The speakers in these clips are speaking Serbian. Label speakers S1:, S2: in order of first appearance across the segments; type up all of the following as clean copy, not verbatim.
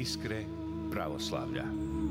S1: Iskre pravoslavlja.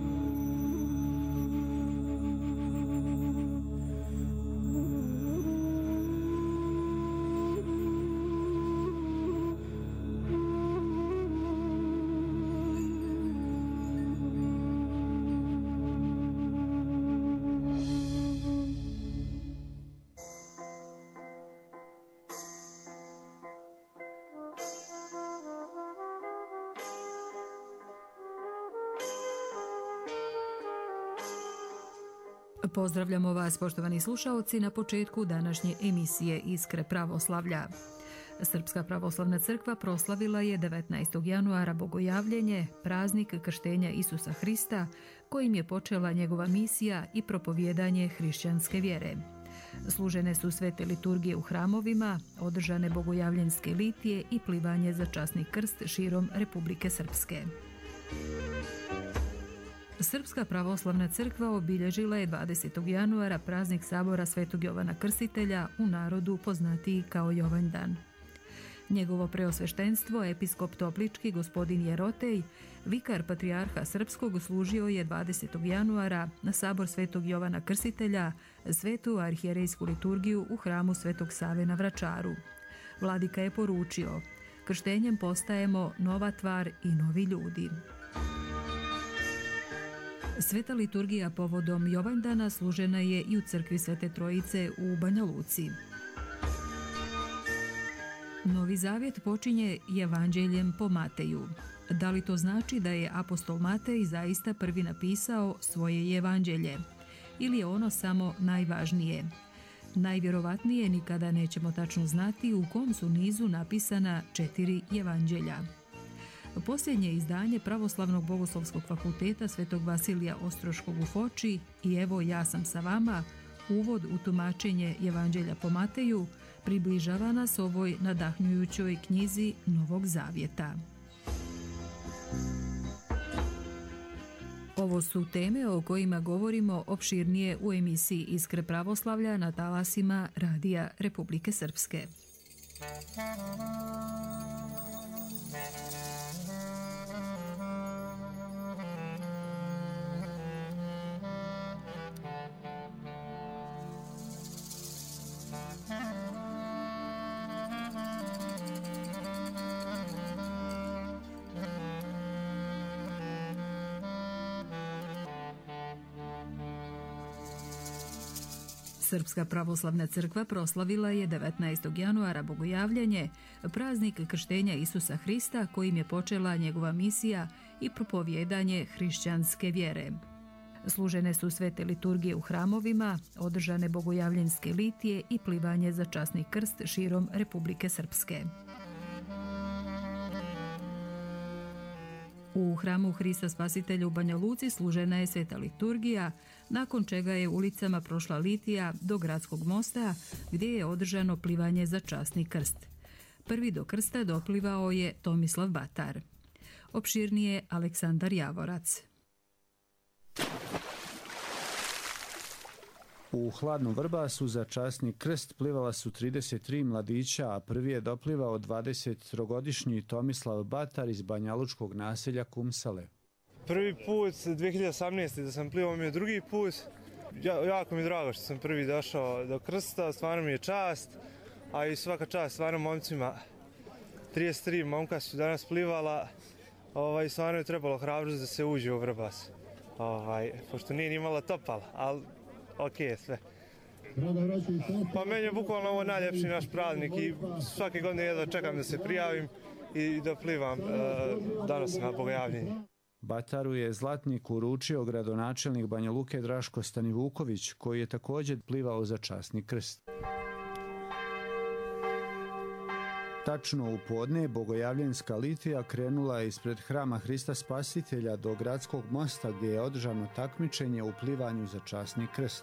S2: Pozdravljamo vas, poštovani slušaoci, na početku današnje emisije Iskre pravoslavlja. Srpska pravoslavna crkva proslavila je 19. januara Bogojavljenje, praznik krštenja Isusa Hrista, kojim je počela njegova misija i propovijedanje hrišćanske vjere. Služene su svete liturgije u hramovima, održane bogojavljenske litije i plivanje za časni krst širom Republike Srpske. Srpska pravoslavna crkva obilježila je 20. januara praznik sabora Svetog Jovana Krstitelja, u narodu poznatiji kao Jovanjdan. Njegovo preosveštenstvo, episkop Toplički gospodin Jerotej, vikar patrijarha srpskog, služio je 20. januara na sabor Svetog Jovana Krstitelja, svetu arhijerejsku liturgiju u hramu Svetog Save na Vračaru. Vladika je poručio: krštenjem postajemo nova tvar i novi ljudi. Sveta liturgija povodom Jovanjdana služena je i u crkvi Svete Trojice u Banja Luci. Novi zavjet počinje Evanđeljem po Mateju. Da li to znači da je apostol Matej zaista prvi napisao svoje evanđelje? Ili je ono samo najvažnije? Najvjerovatnije nikada nećemo tačno znati u kom su nizu napisana 4 evanđelja. Posljednje izdanje Pravoslavnog bogoslovskog fakulteta Svetog Vasilija Ostroškog u Foči i Evo ja sam sa vama, uvod u tumačenje Evanđelja po Mateju, približava nas ovoj nadahnjujućoj knjizi Novog Zavjeta. Ovo su teme o kojima govorimo opširnije u emisiji Iskre pravoslavlja na talasima Radija Republike Srpske. Srpska pravoslavna crkva proslavila je 19. januara Bogojavljenje, praznik krštenja Isusa Hrista, kojim je počela njegova misija i propovijedanje hrišćanske vjere. Služene su svete liturgije u hramovima, održane bogojavljenske litije i plivanje za časni krst širom Republike Srpske. U hramu Hrista Spasitelja u Banja Luci služena je sveta liturgija, nakon čega je ulicama prošla litija do gradskog mosta, gdje je održano plivanje za časni krst. Prvi do krsta doplivao je Tomislav Batar. Opširnije Aleksandar Javorac.
S3: U hladnom Vrbasu za časni krst plivala su 33 mladića, a prvi je doplivao 23-godišnji Tomislav Batar iz banjalučkog naselja Kumsale.
S4: Prvi put 2018. da sam plivao mi je drugi put. Jako mi je drago što sam prvi došao do krsta, stvarno mi je čast, a i svaka čast stvarno momcima. 33 momka su danas plivala, stvarno je trebalo hrabrost da se uđe u Vrbas. Pošto nije ni malo topalo, ali ok, sve. Pa meni je bukvalno ovo najljepši naš praznik i svake godine jedva čekam da se prijavim i da plivam danas na Bogojavljenje.
S3: Bataru je zlatnik uručio gradonačelnik Banja Luke Draško Stanivuković, koji je također plivao za časni krst. Tačno u podne bogojavljenska litija krenula je ispred hrama Hrista Spasitelja do gradskog mosta, gdje je održano takmičenje u plivanju za časni krst.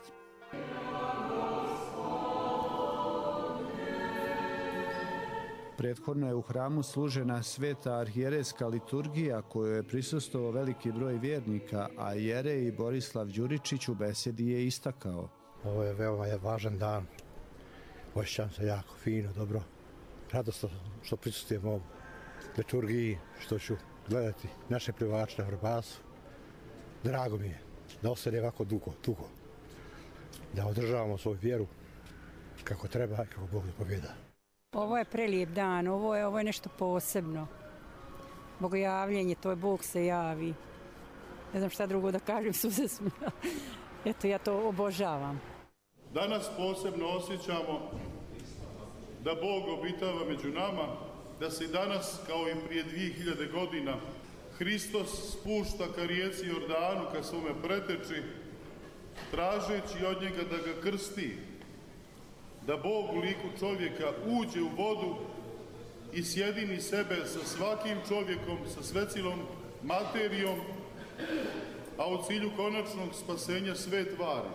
S3: Prethodno je u hramu služena sveta arhijerejska liturgija, kojoj je prisustvovao veliki broj vjernika, a jerej Borislav Đuričić u besedi je istakao:
S5: ovo je veoma važan dan, osjećam se jako fino, dobro, radosno što prisustvujem ovom liturgiji, što ću gledati naše plivače na Vrbasu. Drago mi je da ostane ovako dugo. Da održavamo svoju vjeru kako treba i kako Bog zapovijeda.
S6: Ovo je prelijep dan, ovo je nešto posebno. Bogojavljenje, to je Bog se javi. Ne znam šta drugo da kažem, suze smija. Eto, ja to obožavam.
S7: Danas posebno osjećamo da Bog obitava među nama, da se danas, kao i prije 2000 godina, Hristos spušta ka rijeci Jordanu, ka svome preteči, tražeći od njega da ga krsti, da Bog u liku čovjeka uđe u vodu i sjedini sebe sa svakim čovjekom, sa svecilom materijom, a u cilju konačnog spasenja sve tvari.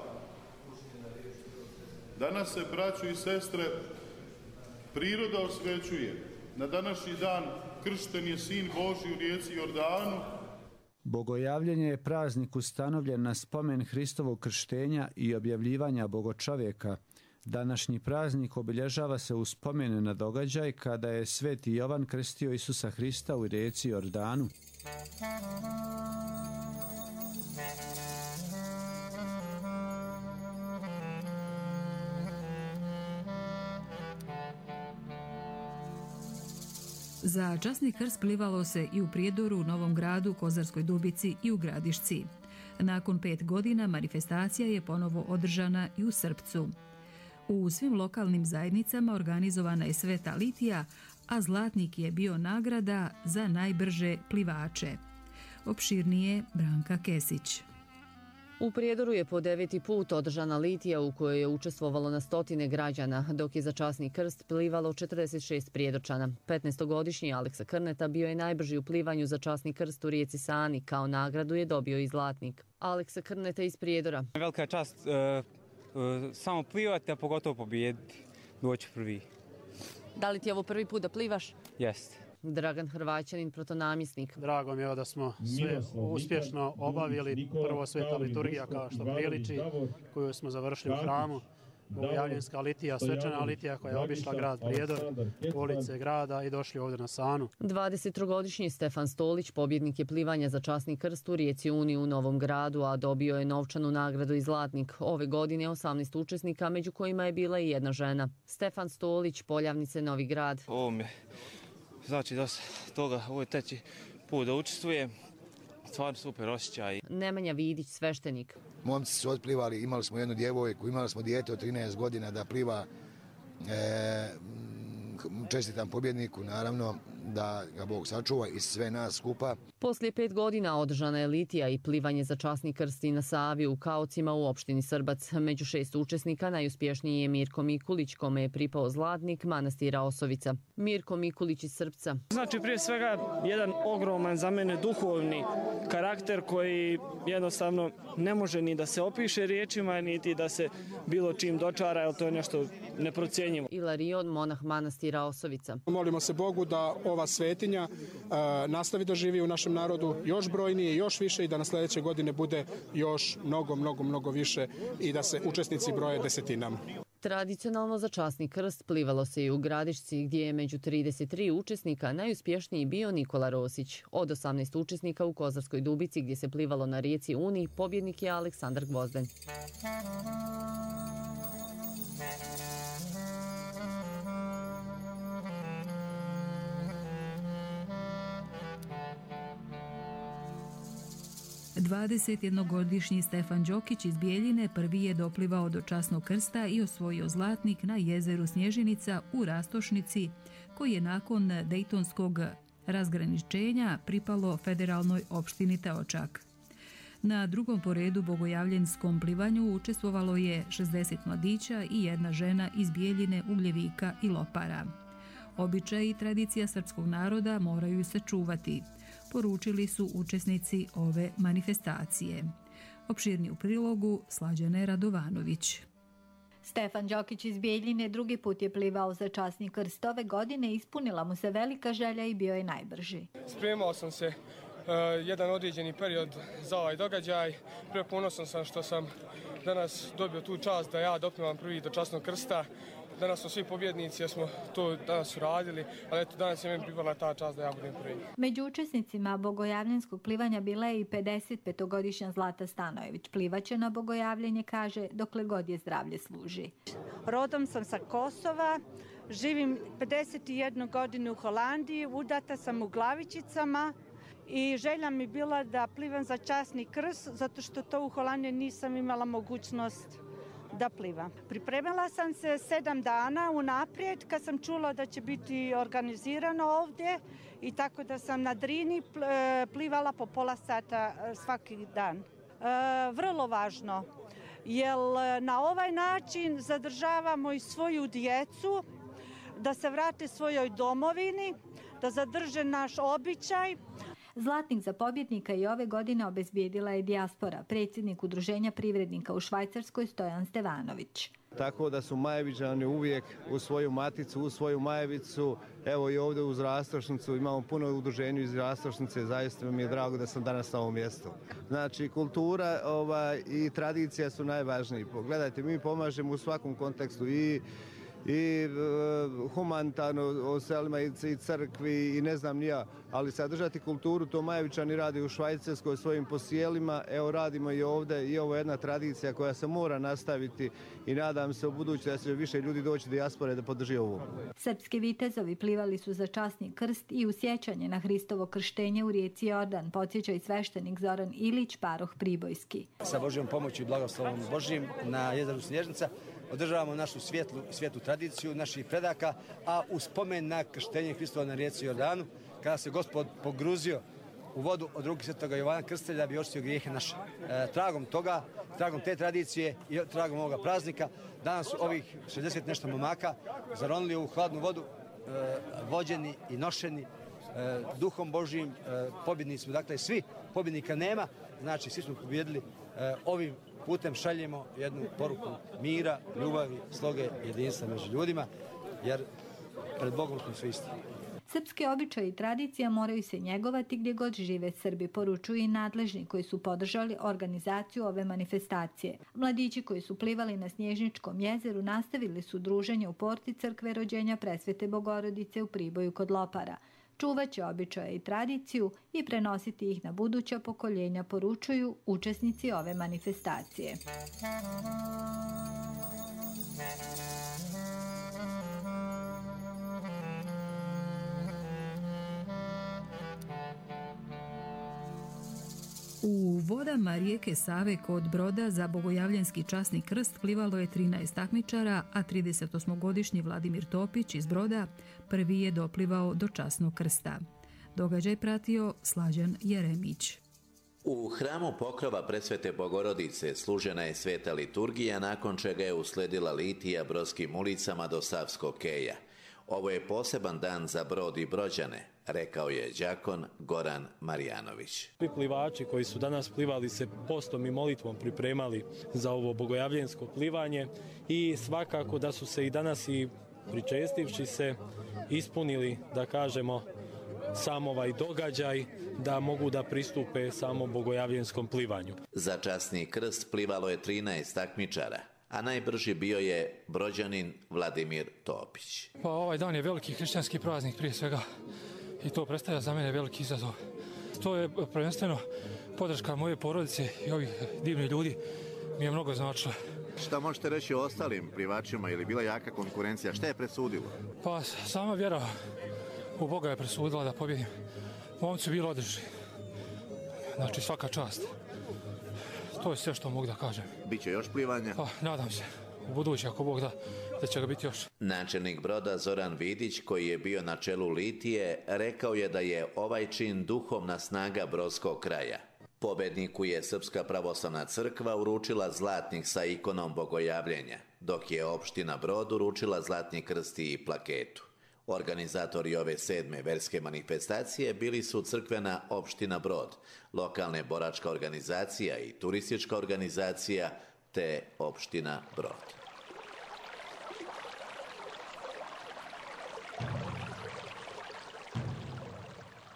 S7: Danas se, braćo i sestre, priroda osvećuje. Na današnji dan kršten je Sin Božji u rijeci Jordanu.
S3: Bogojavljenje je praznik ustanovljen na spomen Hristovog krštenja i objavljivanja Bogočovjeka. Današnji praznik obilježava se u spomenu na događaj kada je sveti Jovan krstio Isusa Hrista u rijeci Jordanu.
S2: Za časni krst plivalo se i u Prijedoru, Novom Gradu, Kozarskoj Dubici i u Gradišci. Nakon 5 godina manifestacija je ponovo održana i u Srpcu. U svim lokalnim zajednicama organizovana je Sveta litija, a zlatnik je bio nagrada za najbrže plivače. Opširnije Branka Kesić.
S8: U Prijedoru je po 9. put održana litija u kojoj je učestvovalo na stotine građana, dok je za časni krst plivalo 46 prijedorčana. 15-godišnji Aleksa Krneta bio je najbrži u plivanju za časni krst u rijeci Sani. Kao nagradu je dobio i zlatnik. Aleksa Krneta iz Prijedora.
S9: Velika je čast samo plivati, a pogotovo pobijediti, doći prvi.
S8: Da li ti je ovo prvi put da plivaš?
S9: Jeste.
S8: Dragan Hrvaćanin, protonamjesnik.
S10: Drago mi je da smo sve uspješno obavili. Prvo sveta liturgija kao što priliči, koju smo završili u hramu. Bogojavljenska litija, svečana litija koja je obišla grad Prijedor, ulice grada i došli ovdje na Sanu.
S8: 23-godišnji Stefan Stolić pobjednik je plivanja za časni krst u rijeci Uni u Novom Gradu, a dobio je novčanu nagradu i zlatnik. Ove godine 18 učesnika, među kojima je bila i jedna žena. Stefan Stolić, Poljavnice, Novi Grad.
S9: Ovo mi znači dosta toga, ovo je treći put da učestvujem. Stvarno super osjećaj.
S8: Nemanja Vidić, sveštenik.
S11: Momci su otplivali, imali smo jednu djevojku, imali smo dijete od 13 godina da pliva. Čestitam pobjedniku, naravno, da ga Bog sačuva i sve nas skupa.
S8: Poslije 5 godina održana je litija i plivanje za časni krst na Savi u Kaocima u opštini Srbac. Među 6 učesnika najuspješniji je Mirko Mikulić, kome je pripao zlatnik manastira Osovica. Mirko Mikulić iz Srpca.
S12: Znači prije svega jedan ogroman za mene duhovni karakter koji jednostavno ne može ni da se opiše riječima, niti da se bilo čim dočara, jer to je nešto neprocjenjivo.
S8: Ilarion, monah manastira Osovica.
S13: Molimo se Bogu da ova svetinja nastavi da živi u našem narodu još brojnije, još više i da na sljedeće godine bude još mnogo više i da se učesnici broje desetinama.
S8: Tradicionalno za časni krst plivalo se i u Gradišci, gdje je među 33 učesnika najuspješniji bio Nikola Rosić. Od 18 učesnika u Kozarskoj Dubici, gdje se plivalo na rijeci Uni, pobjednik je Aleksandar Gvozden.
S2: Dvadesetjednogodišnji Stefan Đokić iz Bijeljine prvi je doplivao do časnog krsta i osvojio zlatnik na jezeru Snježenica u Rastošnici, koji je nakon dejtonskog razgraničenja pripalo federalnoj opštini Teočak. Na drugom po redu bogojavljenskom plivanju učestvovalo je 60 mladića i jedna žena iz Bijeljine, Ugljevika i Lopara. Običaj i tradicija srpskog naroda moraju se čuvati, poručili su učesnici ove manifestacije. Opširni u prilogu Slađane Radovanović.
S14: Stefan Đokić iz Bijeljine drugi put je plivao za časni krst. Ove godine ispunila mu se velika želja i bio je najbrži.
S15: Spremao sam se jedan određeni period za ovaj događaj. Preponosan sam što sam danas dobio tu čast da ja doplivam prvi do časnog krsta. danas smo svi pobjednici jer smo to danas uradili, ali eto danas je meni pripala ta čast da ja budem prvi.
S14: Među učesnicima bogojavljanskog plivanja bila je i 55-godišnja Zlata Stanojević. Plivaće na bogojavljenje, kaže, dokle god je zdravlje služi.
S16: Rodom sam sa Kosova, živim 51 godinu u Holandiji, udata sam u Glavičicama i želja mi bila da plivam za časni krst, zato što to u Holandiji nisam imala mogućnost da plivam. Pripremila sam se 7 dana unaprijed kad sam čula da će biti organizirano ovdje i tako da sam na Drini plivala po pola sata svaki dan. Vrlo važno, jer na ovaj način zadržavamo i svoju djecu da se vrate svojoj domovini, da zadrže naš običaj.
S14: Zlatnik za pobjednika i ove godine obezbijedila je dijaspora, predsjednik Udruženja privrednika u Švajcarskoj Stojan Stevanović.
S17: Tako da su Majevičani uvijek u svoju maticu, u svoju Majevicu, evo i ovdje uz Rastrošnicu, imamo puno udruženja iz Rastrošnice, zaista mi je drago da sam danas na ovom mjestu. Znači, kultura i tradicija su najvažniji. Gledajte, mi pomažemo u svakom kontekstu i humanitarno o selima i crkvi i ne znam ni ja, ali sadržati kulturu, to Majevičani radi u Švajcarskoj svojim posjelima, evo radimo i ovdje i ovo je jedna tradicija koja se mora nastaviti i nadam se u buduće da će više ljudi doći dijaspore da podrži ovo.
S14: Srpski vitezovi plivali su za časni krst i u sjećanje na Hristovo krštenje u rijeci Jordan, podsjeća i sveštenik Zoran Ilić, paroh Pribojski.
S18: Sa Božjom pomoću i blagoslovom Božjim na jezeru Snježnica održavamo našu svijetlu tradiciju naših predaka, a u spomen na krštenje Hristova na rijeci Jordanu, kada se Gospod pogruzio u vodu od ruke Svetoga Jovana Krstitelja da bi očistio grijehe naše. Tragom toga, tragom te tradicije i tragom ovoga praznika, danas su ovih 60 nešto momaka zaronili u hladnu vodu, vođeni i nošeni duhom Božjim, pobjedni smo, dakle svi, pobjednika nema, znači svi smo pobjedili. Ovim putem šaljemo jednu poruku mira, ljubavi, sloge, jedinstva među ljudima, jer pred Bogom smo svi isti.
S14: Srpske običaje i tradicija moraju se njegovati gdje god žive Srbi, poručuju i nadležni koji su podržali organizaciju ove manifestacije. Mladići koji su plivali na Snježničkom jezeru nastavili su druženje u porti crkve rođenja Presvete Bogorodice u Priboju kod Lopara. Čuvat će običaje i tradiciju i prenositi ih na buduća pokoljenja, poručuju učesnici ove manifestacije.
S2: U vodama rijeke Save kod Broda za bogojavljanski časni krst plivalo je 13 takmičara, a 38-godišnji Vladimir Topić iz Broda prvi je doplivao do časnog krsta. Događaj pratio Slađan Jeremić.
S19: U hramu Pokrova Presvete Bogorodice služena je sveta liturgija, nakon čega je usledila litija brodskim ulicama do Savskog keja. Ovo je poseban dan za Brod i Brođane, rekao je đakon Goran Marjanović.
S20: Svi plivači koji su danas plivali se postom i molitvom pripremali za ovo bogojavljensko plivanje i svakako da su se i danas i pričestivši se ispunili, da kažemo, sam ovaj događaj da mogu da pristupe samom bogojavljenskom plivanju.
S19: Za časni krst plivalo je 13 takmičara, a najbrži bio je Brođanin Vladimir Topić.
S21: Pa ovaj dan je veliki hrišćanski praznik prije svega i to predstavlja za mene veliki izazov. To je prvenstveno podrška moje porodice i ovih divnih ljudi mi je mnogo značila.
S22: Šta možete reći o ostalim plivačima, je li bila jaka konkurencija, šta je presudilo?
S21: Pa sama vjera u Boga je presudila da pobjedim. Momci su bili odlični. Znači svaka čast. To je sve što mogu da kažem.
S22: Biće još plivanja?
S21: Pa nadam se. U budući, ako Bog da će ga biti još.
S19: Načelnik Broda Zoran Vidić, koji je bio na čelu litije, rekao je da je ovaj čin duhovna snaga brodskog kraja. Pobedniku je Srpska pravoslavna crkva uručila zlatnik sa ikonom bogojavljenja, dok je opština Brod uručila zlatni krst i plaketu. Organizatori ove 7. verske manifestacije bili su crkvena opština Brod, lokalna boračka organizacija i turistička organizacija te opština Brod.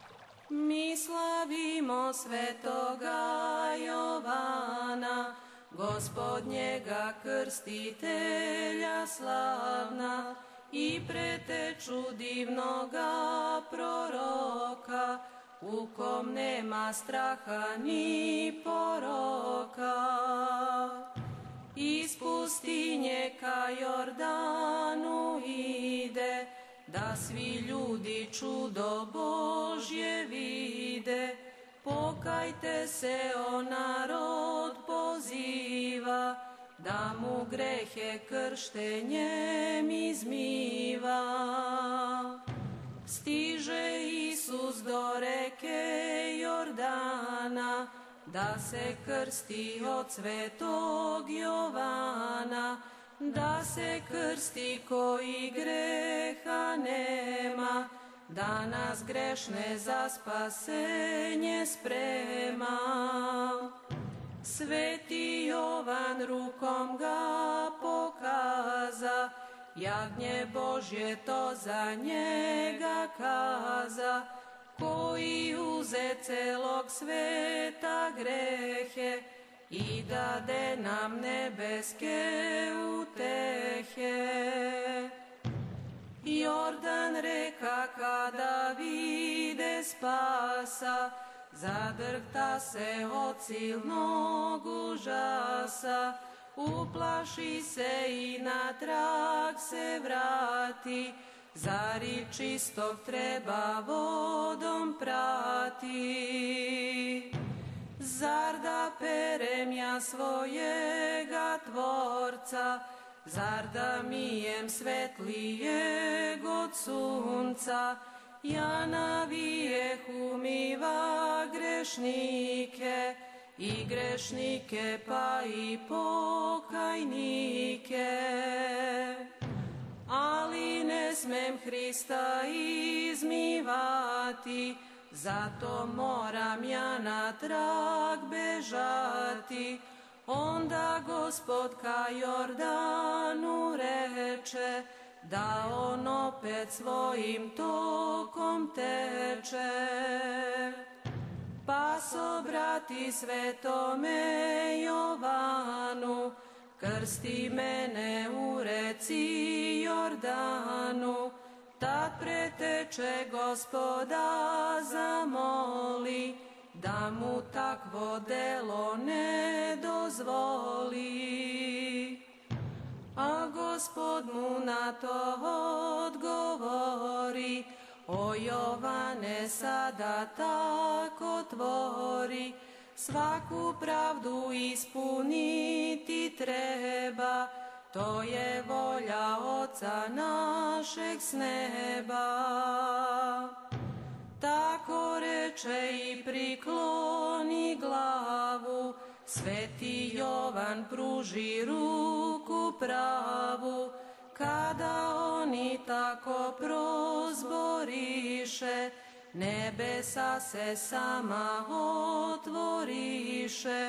S23: Mi slavimo svetoga Jovana,
S1: Gospodnjega krstitelja slavna, i preteču divnoga proroka, u kom nema straha ni poroka. Iz pustinje ka Jordanu ide, da svi ljudi čudo Božje vide. Pokajte se, o narod poziva, da mu grehe krštenjem izmiva. Stiže Isus do reke Jordana, da se krsti od svetog Jovana, da se krsti koji greha nema, da nas grešne za spasenje sprema. Sveti Jovan rukom ga pokaza, jagnje Božje to za njega kaza, koji uze celog sveta grehe i dade nam nebeske utehe. Jordan reka kada vide spasa, zadrhta se od silnog užasa, uplaši se i na trag se vrati, zar i čistog treba vodom prati. Zar da perem ja svojega Tvorca, zar da mijem svetlijeg od sunca, ja navijeh umiva grešnike, i grešnike pa i pokajnike. Ali ne smem Hrista izmivati, zato moram ja na trag bežati. Onda Gospod ka Jordanu reče, da on opet svojim tokom teče. Pa sobrati svetome Jovanu, krsti mene u reci Jordanu. Tad preteče Gospoda zamoli, da mu takvo delo ne dozvoli. A Gospod mu na to odgovori, o Jovane, sada tako tvori, svaku pravdu ispuniti treba, to je volja Oca našeg s neba. Tako reče i prikloni glavu, sveti Jovan pruži ruku pravu. Kada oni tako prozboriše, nebesa se sama otvoriše.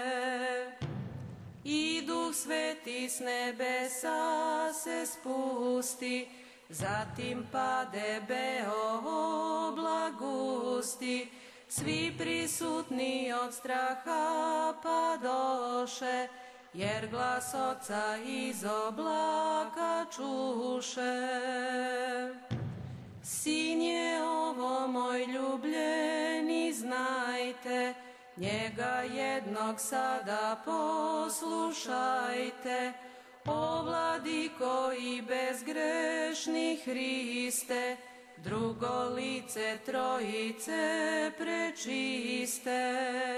S1: I Duh Sveti s nebesa se spusti, zatim pade beo oblak gusti. Svi prisutni od straha padoše, jer glas Oca iz oblaka čuše. Sin je ovo moj ljubljeni, znajte, njega jednog sada poslušajte. O Vladiko i bezgrešni Hriste, drugo lice Trojice prečiste.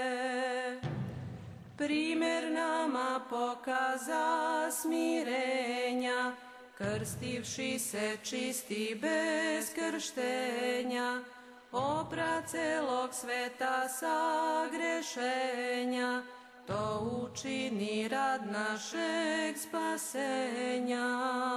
S1: Primjer nama pokaza smirenja, krstivši se čisti bez krštenja. Opra celog sveta sagrešenja, to učini rad našeg spasenja.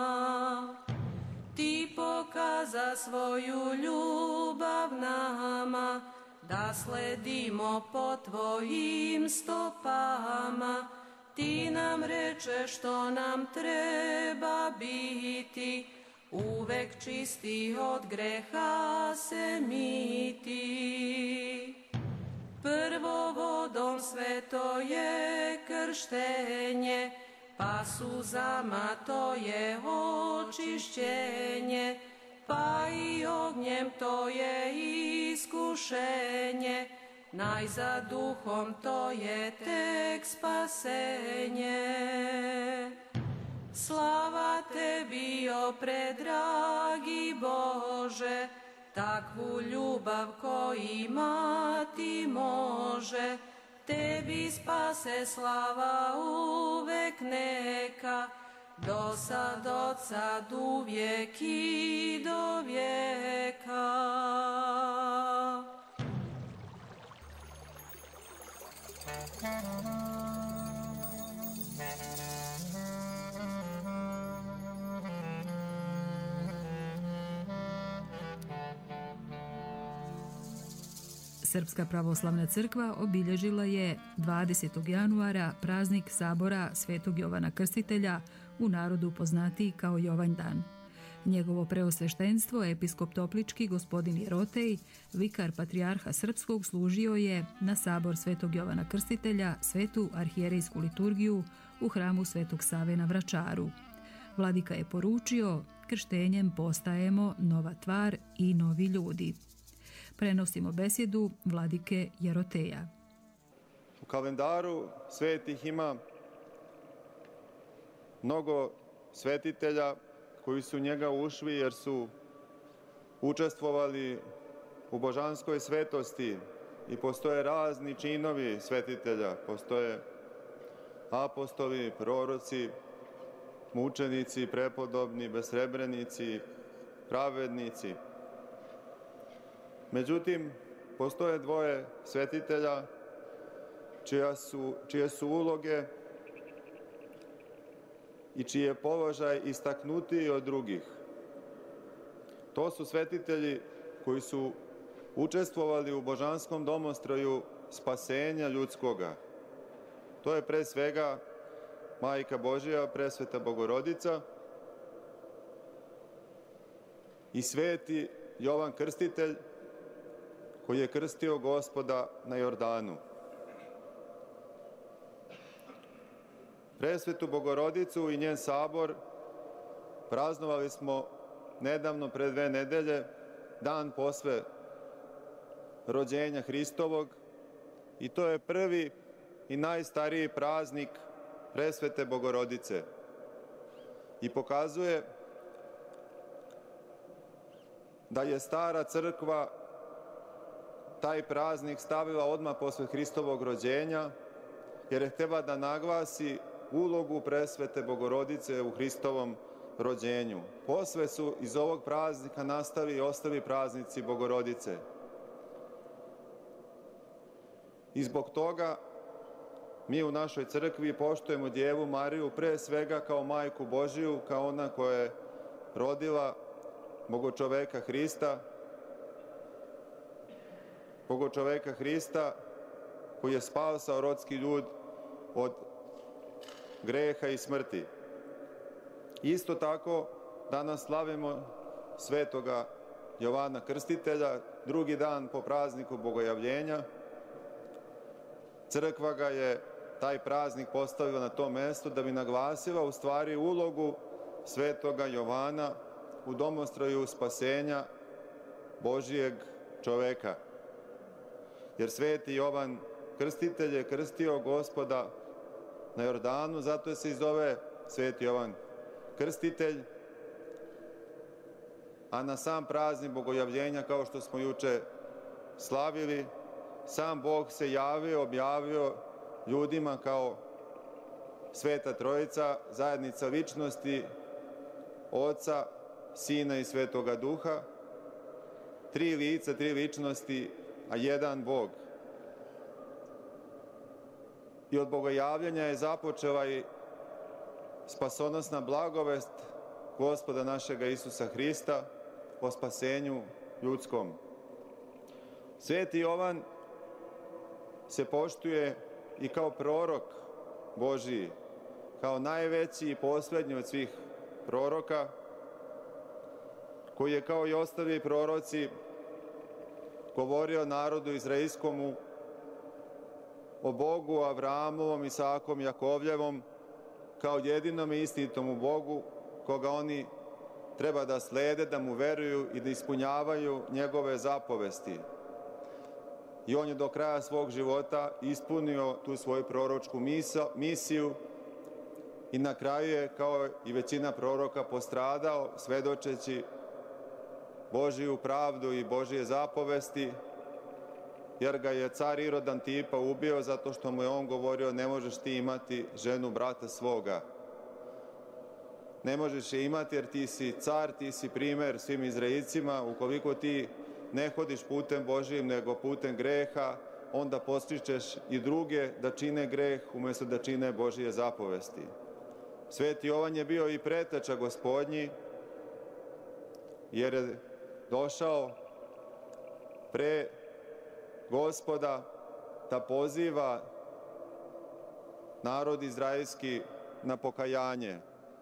S1: Ti pokaza svoju ljubav nama, da sledimo po tvojim stopama. Ti nam rečeš što nam treba biti, uvek čisti od greha se miti. Prvo vodom sveto je krštenje, pa suzama to je očišćenje, pa i ognjem to je iskušenje, najza duhom to je tek spasenje. Slava tebi, o predragi Bože, takvu ljubav ko imati može, tebi spase slava uvek neka, do sad, od sad, uvijek i do vijeka.
S2: Srpska pravoslavna crkva obilježila je 20. januara praznik sabora Svetog Jovana Krstitelja, u narodu poznatiji kao Jovanjdan. Njegovo preosveštenstvo, episkop Toplički gospodin Jerotej, vikar patrijarha srpskog, služio je na sabor Svetog Jovana Krstitelja svetu arhijerejsku liturgiju u hramu Svetog Save na Vračaru. Vladika je poručio: krštenjem postajemo nova tvar i novi ljudi. Prenosimo besjedu vladike Jeroteja.
S4: U kalendaru svetih ima mnogo svetitelja koji su u njega ušli jer su učestvovali u božanskoj svetosti i postoje razni činovi svetitelja. Postoje apostoli, proroci, mučenici, prepodobni, besrebrenici, pravednici. Međutim, postoje dvoje svetitelja čije su uloge i čiji je položaj istaknutiji od drugih. To su svetitelji koji su učestvovali u božanskom domostroju spasenja ljudskoga. To je pre svega Majka Božja, presveta Bogorodica i sveti Jovan Krstitelj, koji je krstio Gospoda na Jordanu. Presvetu Bogorodicu i njen sabor praznovali smo nedavno, pre 2 nedelje, dan posle rođenja Hristovog, i to je prvi i najstariji praznik Presvete Bogorodice i pokazuje da je stara crkva taj praznik stavila odmah posle Hristovog rođenja, jer je htela da naglasi ulogu Presvete Bogorodice u Hristovom rođenju. Posle su iz ovog praznika nastali i ostali praznici Bogorodice. I zbog toga mi u našoj crkvi poštujemo Djevu Mariju pre svega kao Majku Božiju, kao ona koja je rodila Bogočoveka Hrista, koji je spasao rodski ljud od greha i smrti. Isto tako, danas slavimo svetoga Jovana Krstitelja, drugi dan po prazniku Bogojavljenja. Crkva ga je taj praznik postavila na to mesto da bi naglasila u stvari ulogu svetoga Jovana u domostroju spasenja Božijeg čoveka. Jer sveti Jovan Krstitelj je krstio Gospoda na Jordanu, zato se i zove sveti Jovan Krstitelj, a na sam praznik Bogojavljenja, kao što smo juče slavili, sam Bog se javio, objavio ljudima kao Sveta Trojica, zajednica ličnosti Oca, Sina i Svetoga Duha, 3 lica, 3 ličnosti, a jedan Bog. I od Bogojavljenja je započela i spasonosna blagovest Gospoda našega Isusa Hrista o spasenju ljudskom. Sveti Jovan se poštuje i kao prorok Božiji, kao najveći i posljednji od svih proroka, koji je kao i ostali proroci govorio narodu izraelskomu o Bogu Avramovom, Isakom, Jakovljevom, kao jedinom i istinitom u Bogu, koga oni treba da slede, da mu veruju i da ispunjavaju njegove zapovesti. I on je do kraja svog života ispunio tu svoju proročku misiju i na kraju je, kao i većina proroka, postradao svedočeći Božiju pravdu i Božije zapovesti, jer ga je car Irod Antipa ubio zato što mu je on govorio: ne možeš ti imati ženu brata svoga. Ne možeš je imati jer ti si car, ti si primer svim Izraelcima. Ukoliko ti ne hodiš putem Božijim nego putem greha, onda podstičeš i druge da čine greh umjesto da čine Božije zapovesti. Sveti Jovan je bio i preteča Gospodnji, jer je došao pre Gospoda da poziva narod izraelski na pokajanje.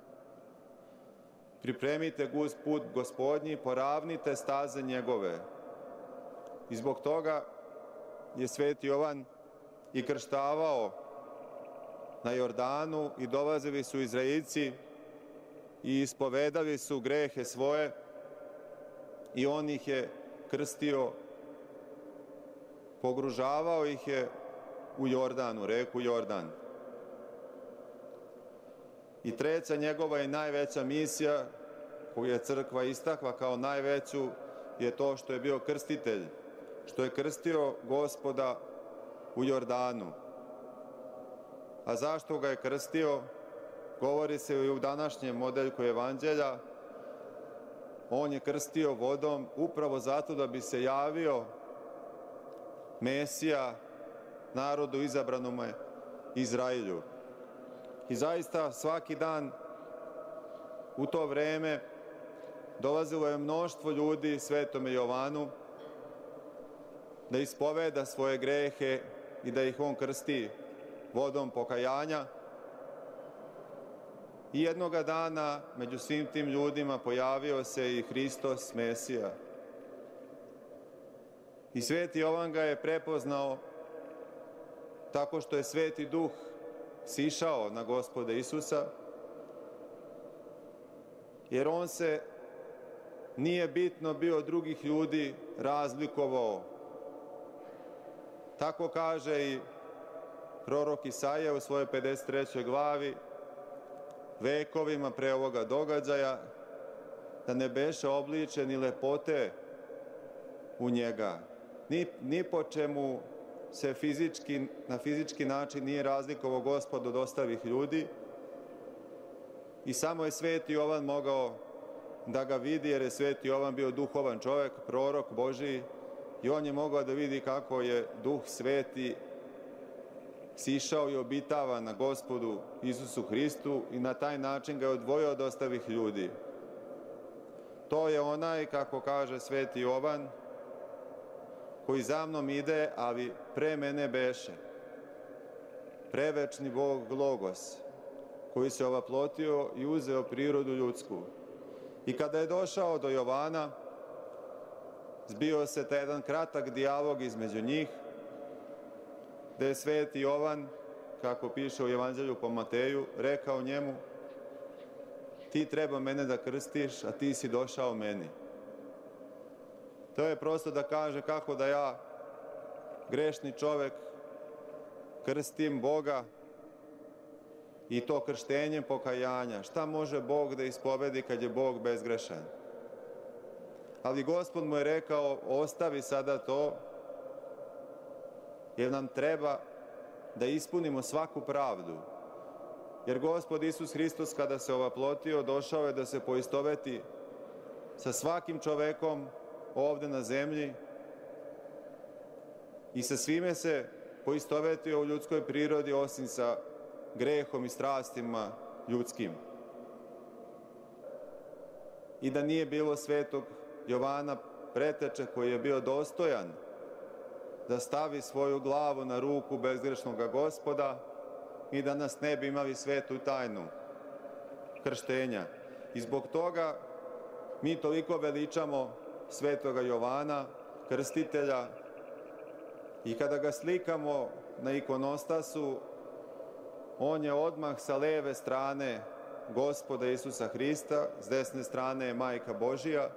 S4: Pripremite put Gospodnji, poravnite staze njegove. I zbog toga je sveti Jovan i krštavao na Jordanu i dolazili su Izraelci i ispovedali su grehe svoje i on ih je krstio, pogružavao ih je u Jordanu, reku Jordan. I treća njegova i najveća misija koju je crkva istakla kao najveću je to što je bio krstitelj, što je krstio Gospoda u Jordanu. A zašto ga je krstio? Govori se i u današnjem modeljku Evanđelja. On je krstio vodom upravo zato da bi se javio Mesija narodu izabranome Izraelju. I zaista svaki dan u to vreme dolazilo je mnoštvo ljudi Svetome Jovanu da ispoveda svoje grehe i da ih on krsti vodom pokajanja. I jednoga dana među svim tim ljudima pojavio se i Hristos Mesija. I Sveti Jovan ga je prepoznao tako što je Sveti Duh sišao na Gospoda Isusa, jer on se nije bitno bio od drugih ljudi razlikovao. Tako kaže i prorok Isaija u svojoj 53. glavi, vekovima pre ovoga događaja, da ne beše obličen ni lepote u njega. Ni po čemu se na fizički način nije razlikovao Gospod od ostalih ljudi i samo je Sveti Jovan mogao da ga vidi, jer je Sveti Jovan bio duhovan čovjek, prorok Božiji, i on je mogao da vidi kako je Duh Sveti sišao i obitava na Gospodu Isusu Hristu i na taj način ga je odvojio od ostalih ljudi. To je onaj, kako kaže Sveti Jovan, koji za mnom ide, ali pre mene beše. Prevečni Bog Logos, koji se ovaplotio i uzeo prirodu ljudsku. I kada je došao do Jovana, zbio se taj jedan kratak dijalog između njih, gde je Sveti Jovan, kako piše u Evanđelju po Mateju, rekao njemu: ti treba mene da krstiš, a ti si došao meni. To je prosto da kaže kako da ja, grešni čovek, krstim Boga, i to krštenjem pokajanja. Šta može Bog da ispovedi kad je Bog bezgrešan? Ali Gospod mu je rekao: ostavi sada to, jer nam treba da ispunimo svaku pravdu. Jer Gospod Isus Hristos, kada se ovaplotio, došao je da se poistoveti sa svakim čovekom ovde na zemlji i sa svime se poistovetio u ljudskoj prirodi, osim sa grehom i strastima ljudskim. I da nije bilo Svetog Jovana preteče koji je bio dostojan da stavi svoju glavu na ruku bezgrešnog Gospoda, i da nas ne bi imali svetu tajnu krštenja. I zbog toga mi toliko veličamo Svetoga Jovana, krstitelja, i kada ga slikamo na ikonostasu, on je odmah sa leve strane Gospoda Isusa Hrista, s desne strane je Majka Božija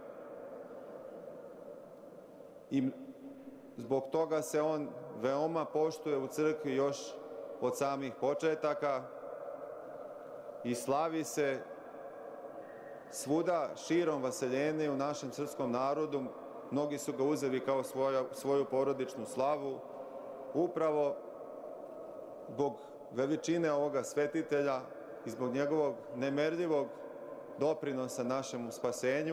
S4: i zbog toga se on veoma poštuje u crkvi još od samih početaka i slavi se svuda širom vaseljene u našem srpskom narodu. Mnogi su ga uzeli kao svoju porodičnu slavu, upravo zbog veličine ovoga svetitelja i zbog njegovog nemerljivog doprinosa našemu spasenju.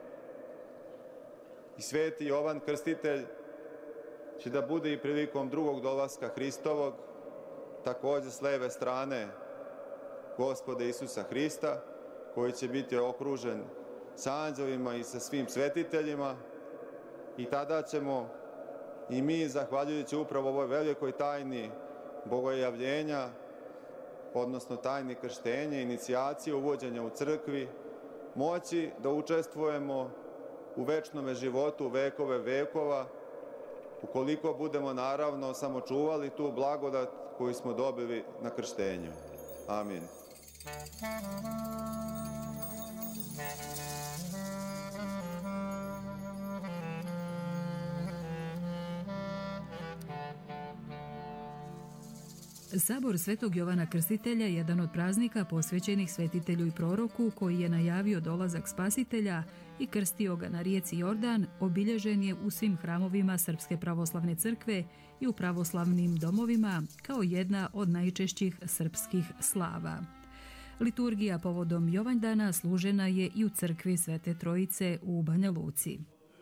S4: I sveti Jovan Krstitelj će da bude i prilikom drugog dolaska Hristovog, također s leve strane Gospoda Isusa Hrista, koji će biti okružen sa anđelima i sa svim svetiteljima, i tada ćemo i mi, zahvaljujući upravo ovoj velikoj tajni bogojavljenja, odnosno tajni krštenja, inicijacije, uvođenja u crkvi, moći da učestvujemo u večnome životu vekove vekova, ukoliko budemo naravno samo čuvali tu blagodat koju smo dobili na krštenju. Amin.
S2: Sabor Svetog Jovana Krstitelja je jedan od praznika posvećenih svetitelju i proroku koji je najavio dolazak Spasitelja i krstio ga na rijeci Jordan, obilježen je u svim hramovima Srpske pravoslavne crkve i u pravoslavnim domovima kao jedna od najčešćih srpskih slava. Liturgija povodom Jovanjdana služena je i u crkvi Svete Trojice u Banja Luci.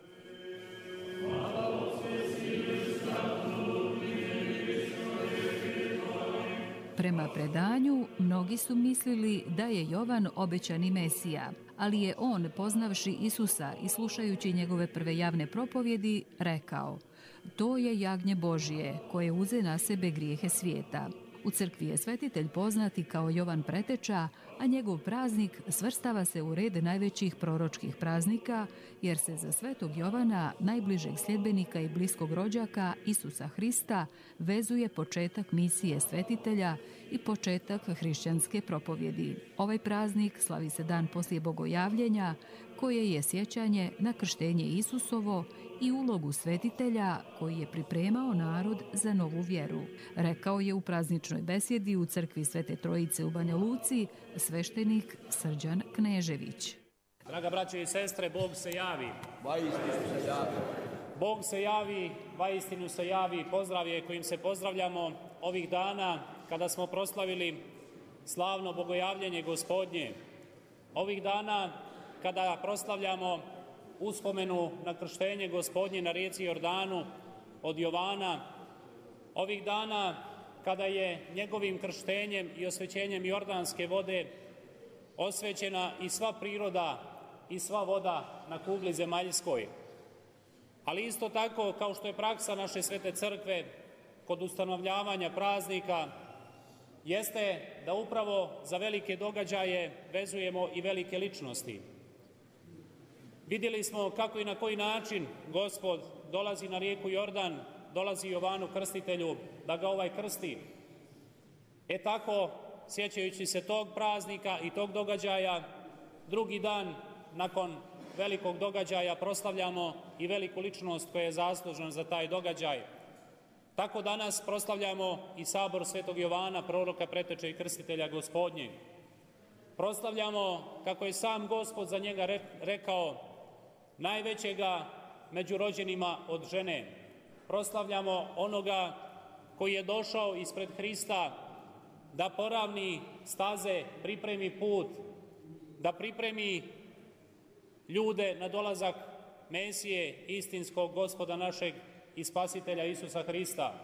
S2: Prema predanju, mnogi su mislili da je Jovan obećani Mesija, ali je on, poznavši Isusa i slušajući njegove prve javne propovjedi, rekao: "To je jagnje Božije koje uze na sebe grijehe svijeta." U crkvi je svetitelj poznati kao Jovan Preteča, a njegov praznik svrstava se u red najvećih proročkih praznika, jer se za Svetog Jovana, najbližeg sljedbenika i bliskog rođaka Isusa Hrista, vezuje početak misije svetitelja i početak hrišćanske propovjedi. Ovaj praznik slavi se dan poslije Bogojavljenja, koje je sjećanje na krštenje Isusovo i ulogu svetitelja koji je pripremao narod za novu vjeru, rekao je u prazničnoj besjedi u crkvi Svete Trojice u Banja Luci sveštenik Srđan Knežević.
S5: Draga braćo i sestre, Bog se javi.
S6: Vaistinu se javi.
S5: Bog se javi, vaistinu se javi. Pozdrav je kojim se pozdravljamo ovih dana kada smo proslavili slavno bogojavljenje Gospodnje. Ovih dana kada proslavljamo uspomenu na krštenje Gospodnje na rijeci Jordanu od Jovana. Ovih dana kada je njegovim krštenjem i osvećenjem jordanske vode osvećena i sva priroda i sva voda na kugli zemaljskoj. Ali isto tako, kao što je praksa naše Svete Crkve kod ustanovljavanja praznika, jeste da upravo za velike događaje vezujemo i velike ličnosti. Vidjeli smo kako i na koji način Gospod dolazi na rijeku Jordan, dolazi Jovanu Krstitelju da ga ovaj krsti. Tako, sjećajući se tog praznika i tog događaja, drugi dan nakon velikog događaja proslavljamo i veliku ličnost koja je zaslužna za taj događaj. Tako danas proslavljamo i sabor Svetog Jovana, proroka, preteče i krstitelja Gospodnjeg. Proslavljamo, kako je sam Gospod za njega rekao, najvećega među rođenima od žene. Proslavljamo onoga koji je došao ispred Hrista da poravni staze, pripremi put, da pripremi ljude na dolazak Mesije, istinskog Gospoda našeg i Spasitelja Isusa Hrista.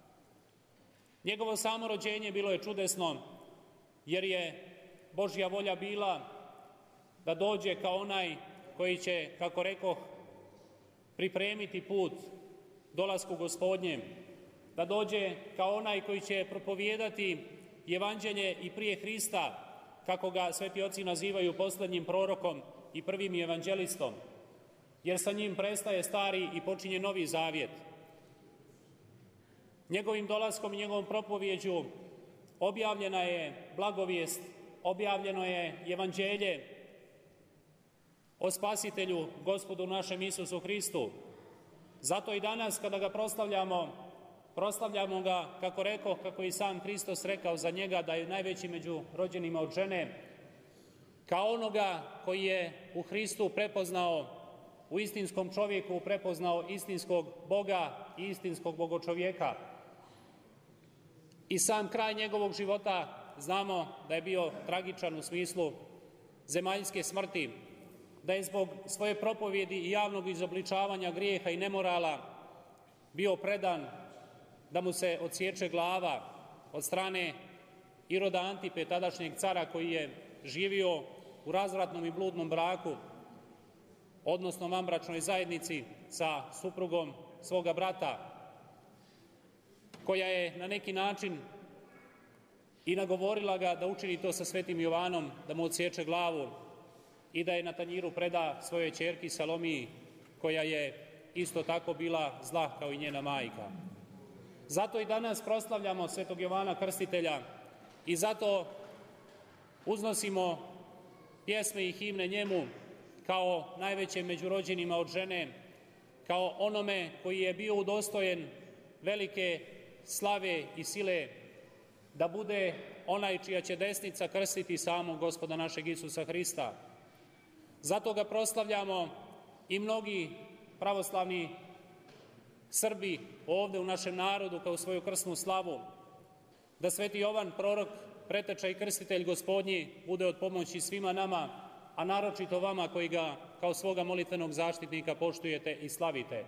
S5: Njegovo samo rođenje bilo je čudesno, jer je Božja volja bila da dođe kao onaj koji će, kako rekoh, pripremiti put dolasku Gospodnjem, da dođe kao onaj koji će propovijedati evanđelje i prije Hrista, kako ga sveti oci nazivaju posljednjim prorokom i prvim evanđelistom, jer sa njim prestaje stari i počinje novi zavjet. Njegovim dolaskom i njegovom propovjeđu objavljena je blagovijest, objavljeno je evanđelje o spasitelju, Gospodu našem Isusu Hristu. Zato i danas kada ga proslavljamo ga, kako rekoh, kako i sam Hristos rekao za njega, da je najveći među rođenima od žene, kao onoga koji je u Hristu prepoznao, u istinskom čovjeku prepoznao istinskog Boga i istinskog bogočovjeka. I sam kraj njegovog života znamo da je bio tragičan u smislu zemaljske smrti, da je zbog svoje propovjedi i javnog izobličavanja grijeha i nemorala bio predan da mu se odsječe glava od strane Iroda Antipe, tadašnjeg cara koji je živio u razvratnom i bludnom braku, odnosno vanbračnoj zajednici sa suprugom svoga brata, koja je na neki način i nagovorila ga da učini to sa Svetim Jovanom, da mu odsječe glavu i da je na tanjiru preda svojoj ćerki Salomiji, koja je isto tako bila zla kao i njena majka. Zato i danas proslavljamo Svetog Jovana Krstitelja i zato uznosimo pjesme i himne njemu kao najvećem među rođenima od žene, kao onome koji je bio udostojen velike slave i sile da bude onaj čija će desnica krstiti samog Gospoda našeg Isusa Hrista. Zato ga proslavljamo i mnogi pravoslavni Srbi ovde u našem narodu kao svoju krsnu slavu, da Sveti Jovan, prorok, preteča i krstitelj Gospodnji, bude od pomoći svima nama, a naročito vama koji ga kao svoga molitvenog zaštitnika poštujete i slavite.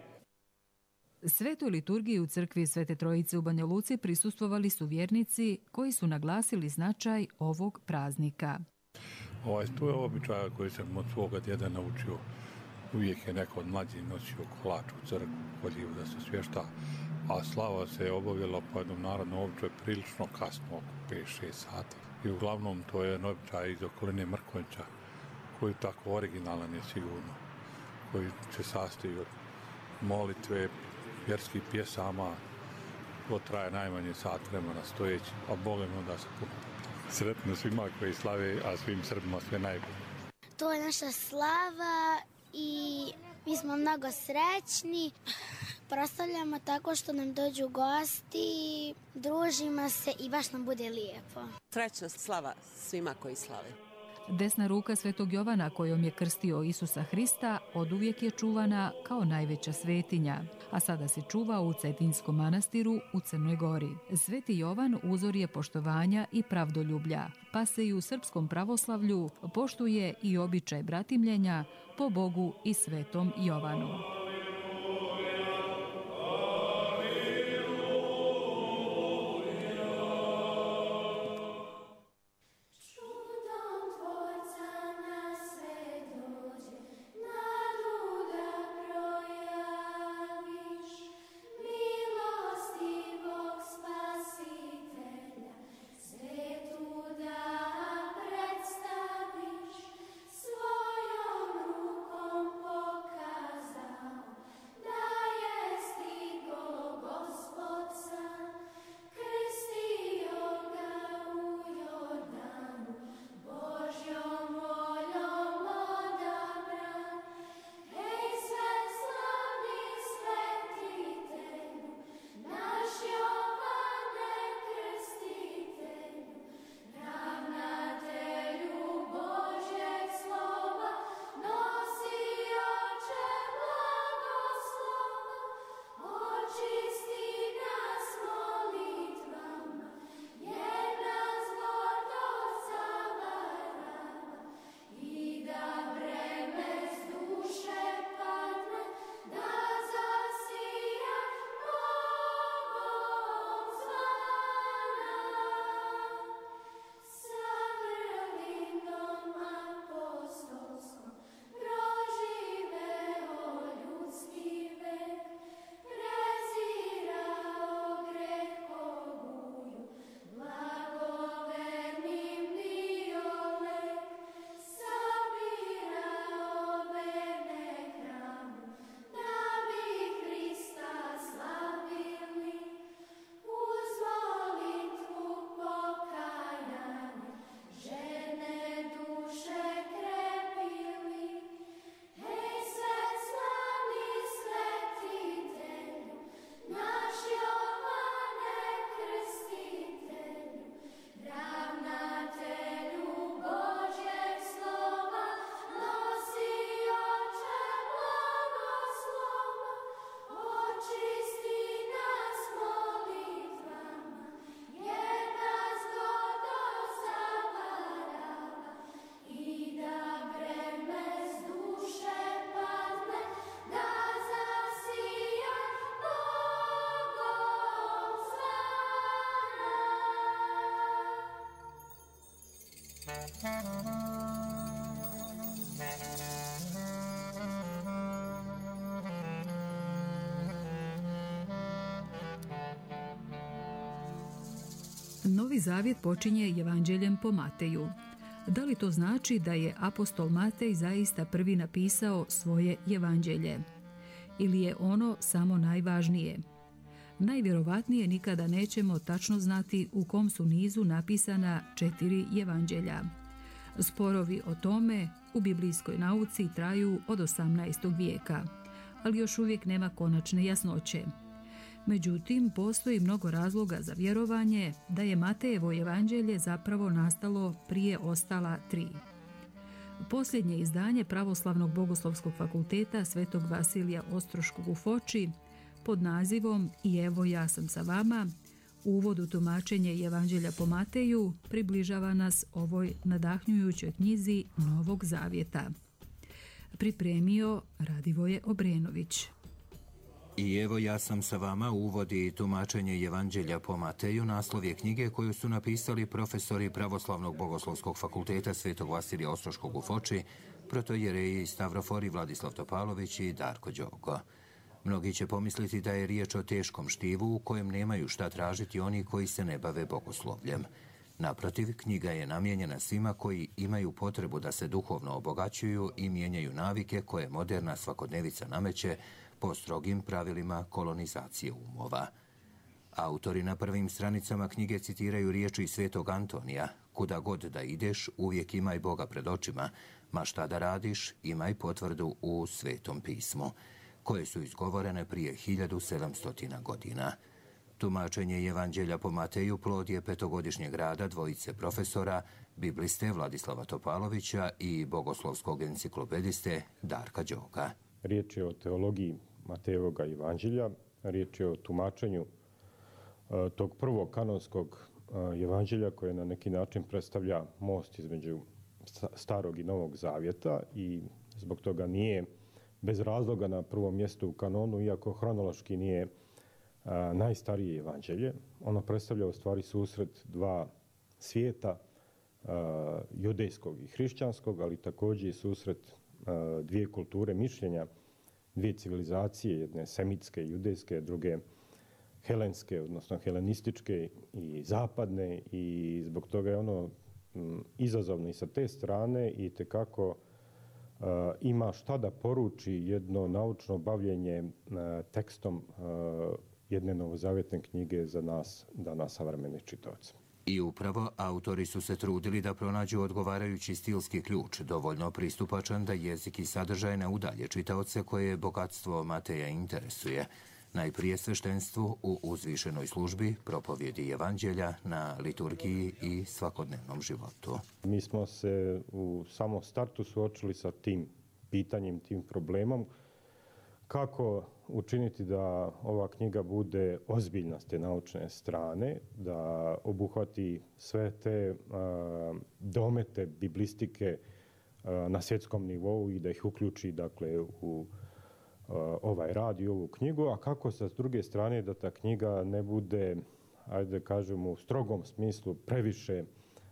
S2: Svetoj liturgiji u crkvi Svete Trojice u Banja Luci prisustvovali su vjernici koji su naglasili značaj ovog praznika.
S3: Tu je običaj koji sam od svoga djeda naučio. Uvijek je neko od mlađih nosio kolač u crkvu, pozivu da se svješta, a slava se je obavila po jednom narodnom običaju prilično kasno, oko 5-6 sati. I uglavnom to je običaj iz okoline Mrkonjića, koji je tako originalan je sigurno, koji se sastoji od molitve, vjerskih pjesama, to traje najmanje sat vremena stojeći, a Bogem onda se sretno svima koji slave, a svim Srbima sve najbolje.
S7: To je naša slava i mi smo mnogo srećni. Proslavljamo tako što nam dođu gosti, družimo se i baš nam bude lijepo.
S1: Srećna slava svima koji slave.
S2: Desna ruka Svetog Jovana kojom je krstio Isusa Hrista oduvijek je čuvana kao najveća svetinja, a sada se čuva u Cetinskom manastiru u Crnoj Gori. Sveti Jovan uzor je poštovanja i pravdoljublja, pa se i u srpskom pravoslavlju poštuje i običaj bratimljenja po Bogu i Svetom Jovanu.
S23: Svojom rukom pokazao
S2: Novi zavjet počinje evanđeljem po Mateju. Da li to znači da je apostol Matej zaista prvi napisao svoje evanđelje? Ili je ono samo najvažnije? Najvjerovatnije nikada nećemo tačno znati u kom su nizu napisana 4 evanđelja. Sporovi o tome u biblijskoj nauci traju od 18. vijeka, ali još uvijek nema konačne jasnoće. Međutim, postoji mnogo razloga za vjerovanje da je Matejevo evanđelje zapravo nastalo prije ostala 3. Posljednje izdanje Pravoslavnog bogoslovskog fakulteta Svetog Vasilija Ostroškog u Foči pod nazivom I evo ja sam sa vama, uvod u tumačenje evanđelja po Mateju približava nas ovoj nadahnjujućoj knjizi Novog zavjeta. Pripremio Radivoje Obrenović.
S9: I evo ja sam sa vama uvodi tumačenje evanđelja po Mateju, naslov je knjige koju su napisali profesori Pravoslavnog bogoslovskog fakulteta Svetog Vasilija Ostroškog u Foči, protojereji Stavrofori Vladislav Topalović i Darko Đogo. Mnogi će pomisliti da je riječ o teškom štivu u kojem nemaju šta tražiti oni koji se ne bave bogoslovljem. Naprotiv, knjiga je namijenjena svima koji imaju potrebu da se duhovno obogaćuju i mijenjaju navike koje moderna svakodnevica nameće po strogim pravilima kolonizacije umova. Autori na prvim stranicama knjige citiraju riječi Svetog Antonija: kuda god da ideš, uvijek imaj Boga pred očima, ma šta da radiš, imaj potvrdu u Svetom pismu, koje su izgovorene prije 1700 godina. Tumačenje evanđelja po Mateju plod je 5-godišnjeg rada dvojice profesora, bibliste Vladislava Topalovića i bogoslovskog enciklopediste Darka Đoga.
S10: Riječ je o teologiji Matejevoga evanđelja, riječ je o tumačenju tog prvog kanonskog evanđelja koje na neki način predstavlja most između starog i novog zavjeta i zbog toga nije bez razloga na prvom mjestu u kanonu, iako hronološki nije najstarije evanđelje. Ono predstavlja u stvari susret 2 svijeta, judejskog i hrišćanskog, ali također i susret 2 kulture mišljenja, 2 civilizacije, jedne semitske, judejske, druge helenske, odnosno helenističke i zapadne, i zbog toga je ono izazovno i sa te strane i tekako ima šta da poruči jedno naučno bavljenje tekstom jedne novozavjetne knjige za nas, danas savremene čitaoce.
S9: I upravo autori su se trudili da pronađu odgovarajući stilski ključ, dovoljno pristupačan da jezik i sadržaj ne udalje čitaoce koje bogatstvo Mateja interesuje. Najprije sveštenstvu u uzvišenoj službi, propovjedi evanđelja na liturgiji i svakodnevnom životu.
S10: Mi smo se u samom startu suočili sa tim pitanjem, tim problemom, kako učiniti da ova knjiga bude ozbiljna s te naučne strane, da obuhvati sve te domete biblistike na svjetskom nivou i da ih uključi, dakle, u ovaj rad i ovu knjigu, a kako sa druge strane da ta knjiga ne bude, ajde da kažemo, u strogom smislu previše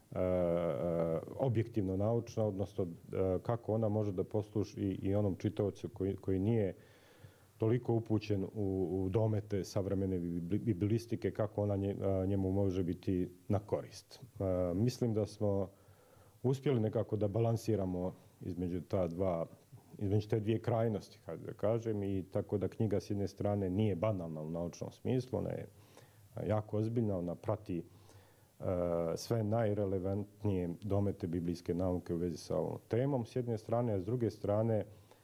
S10: objektivno naučna, odnosno kako ona može da posluži i onom čitaocu koji nije toliko upućen u domete savremene biblistike, kako ona njemu može biti na korist. Mislim da smo uspjeli nekako da balansiramo između te 2 krajnosti, kako da kažem, i tako da knjiga s jedne strane nije banalna u naučnom smislu, ona je jako ozbiljna, ona prati sve najrelevantnije domete biblijske nauke u vezi sa ovom temom s jedne strane, a s druge strane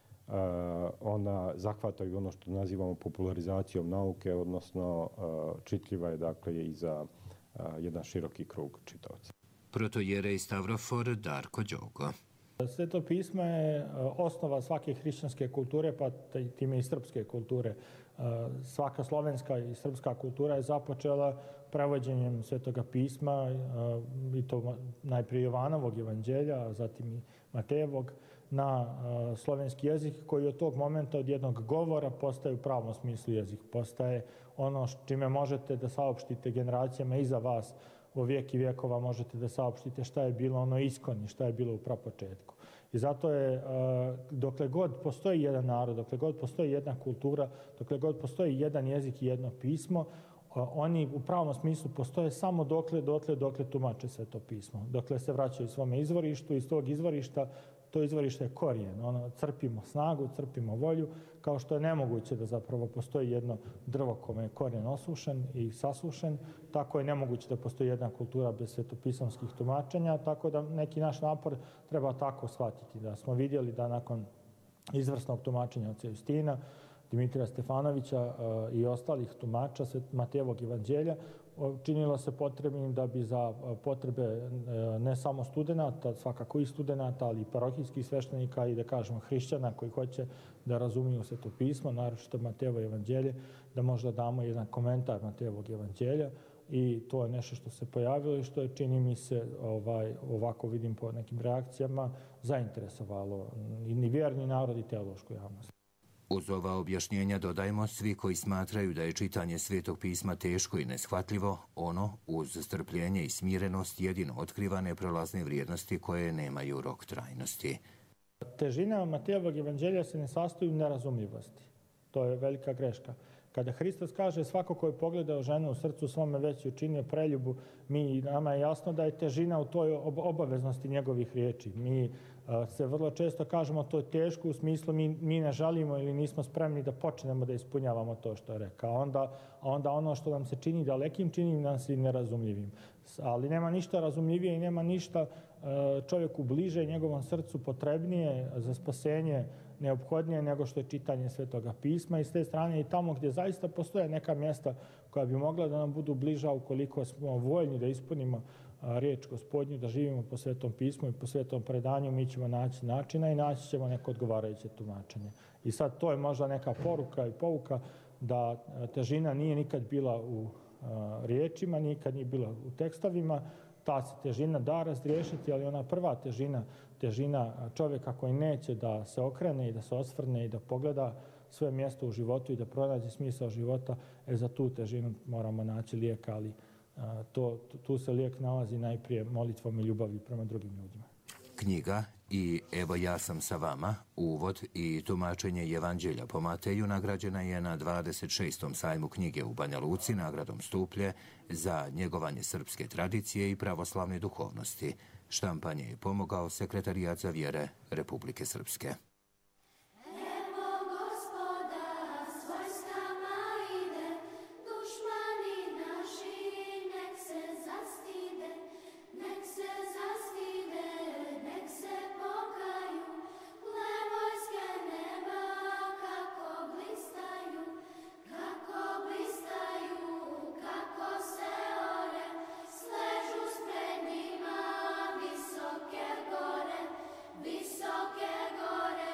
S10: ona zahvata i ono što nazivamo popularizacijom nauke, odnosno čitljiva je, dakle, i za jedan široki krug čitaoca.
S9: Protojerej Stavrofor Darko Đogo.
S23: Sveto pismo je osnova svake hrišćanske kulture, pa time i srpske kulture. Svaka slovenska i srpska kultura je započela prevođenjem Svetoga pisma, i to najprije Jovanovog evanđelja, a zatim i Matejevog, na slovenski jezik, koji od tog momenta, od jednog govora, postaje u pravom smislu jezik. Postaje ono čime možete da saopštite generacijama iza vas u vijek i vijekova možete da saopštite šta je bilo ono iskoni, šta je bilo u prapočetku. I zato je, dokle god postoji jedan narod, dokle god postoji jedna kultura, dokle god postoji jedan jezik i jedno pismo, oni u pravom smislu postoje samo dokle tumače sve to pismo. Dokle se vraćaju svome izvorištu, iz tog izvorišta, to izvorište je korijen. Crpimo snagu, crpimo volju, kao što je nemoguće da zapravo postoji jedno drvo kome je korijen osušen i sasušen, tako je nemoguće da postoji jedna kultura bez svetopisamskih tumačenja, tako da neki naš napor treba tako shvatiti. Da smo vidjeli da nakon izvrsnog tumačenja oca Justina, Dimitrija Stefanovića i ostalih tumača Matejevog evanđelja, činilo se potrebnim da bi za potrebe ne samo studenta, svakako i studenta, ali i parohijskih sveštenika i da kažemo hrišćana koji hoće da razumiju Sveto pismo, naročito Matejevo evanđelje, da možda damo jedan komentar Matejevog evanđelja i to je nešto što se pojavilo i što je, čini mi se, ovako vidim po nekim reakcijama, zainteresovalo i vjerni narod i teološku javnost.
S9: Uz ova objašnjenja dodajmo, svi koji smatraju da je čitanje Svetog pisma teško i neshvatljivo, ono, uz strpljenje i smirenost, jedino otkriva neprolazne vrijednosti koje nemaju rok trajnosti.
S23: Težina Matejevog evanđelja se ne sastoji u nerazumljivosti. To je velika greška. Kada Hristos kaže svako ko je pogledao ženu u srcu svome već učinio preljubu, nama je jasno da je težina u toj obaveznosti njegovih riječi. Mi se vrlo često kažemo to je teško u smislu mi ne žalimo ili nismo spremni da počnemo da ispunjavamo to što je rekao. A onda ono što nam se čini dalekim, čini nam se i nerazumljivim. Ali nema ništa razumljivije i nema ništa čovjeku bliže njegovom srcu potrebnije za spasenje neophodnije nego što je čitanje Svetoga pisma i s te strane i tamo gdje zaista postoje neka mjesta koja bi mogla da nam budu bliža ukoliko smo voljni da ispunimo riječ Gospodnju, da živimo po Svetom pismu i po Svetom predanju, mi ćemo naći načina i naći ćemo neko odgovarajuće tumačenje. I sad to je možda neka poruka i pouka da težina nije nikad bila u riječima, nikad nije bila u tekstovima, ta se težina da razriješiti, ali ona prva težina čovjeka koji neće da se okrene i da se osvrne i da pogleda svoje mjesto u životu i da pronađe smisao života, za tu težinu moramo naći lijek, ali tu se lijek nalazi najprije molitvom i ljubavi prema drugim ljudima.
S9: Knjiga i Evo ja sam sa vama, uvod i tumačenje Evanđelja po Mateju nagrađena je na 26. sajmu knjige u Banja Luci nagradom Stuplje za njegovanje srpske tradicije i pravoslavne duhovnosti. Štampanje je pomogao Sekretarijat za vjere Republike Srpske.
S1: Visoke gore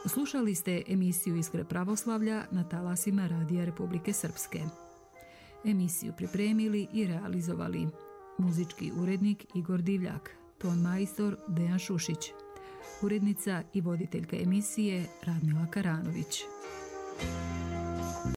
S2: Slušali ste emisiju Iskre pravoslavlja na talasima Radija Republike Srpske. Emisiju pripremili i realizovali muzički urednik Igor Divljak, ton majstor Dejan Šušić, urednica i voditeljka emisije Radmila Karanović.